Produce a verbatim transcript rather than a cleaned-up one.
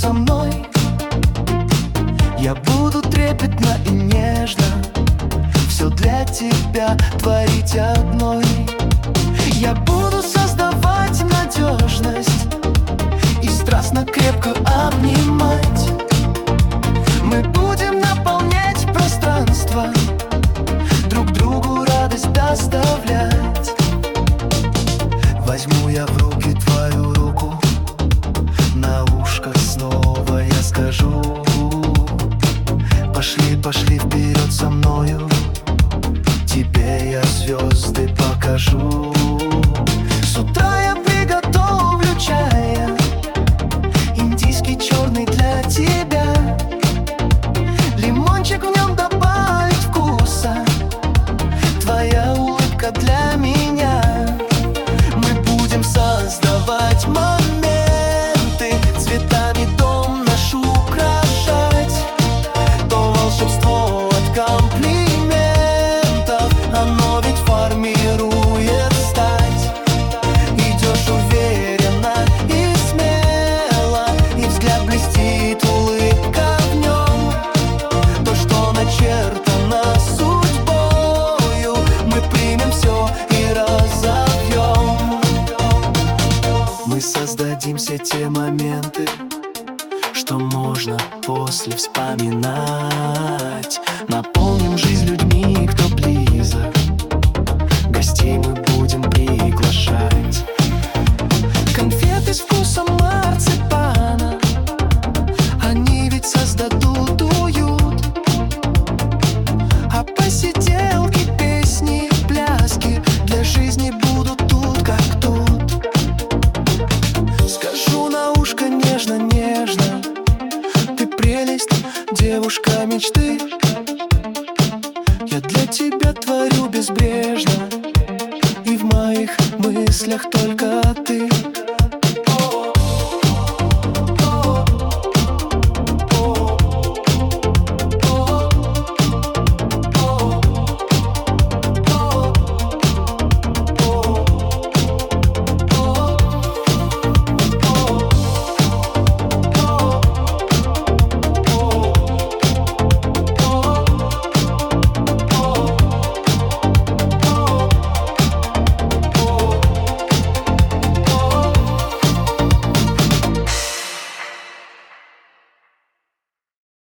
со мной. Я буду трепетно и нежно все для тебя творить одной. Я буду создавать надежность и страстно крепко обнимать. Мы будем наполнять пространство, друг другу радость доставлять. Возьму я в руки твою руку, на ушко снова я скажу: пошли, пошли вперед со мною, тебе я звезды покажу. С утра я приготовлю чая, индийский черный для тебя. Лимончик в нем добавить вкуса, твоя улыбка для меня. Мы будем создавать моменты, цветами дом наш украшать. То волшебство от комплиментов, оно ведь формирует стать. Идешь уверенно и смело, и взгляд блестит, улыбка в нем. То, что начертано судьбою, мы примем все и разовьем. Мы создадим все те моменты, что можно после вспоминать. Наполним жизнь людьми, кто близок, гостей мы будем приглашать. Конфеты с вкусом марципана, они ведь создадут уют. А посиделки, песни, пляски для жизни будут тут как тут. Скажу на ушко нежно-нежно: ты прелесть, девушка мечты. Я для тебя творю безбрежно, и в моих мыслях только ты.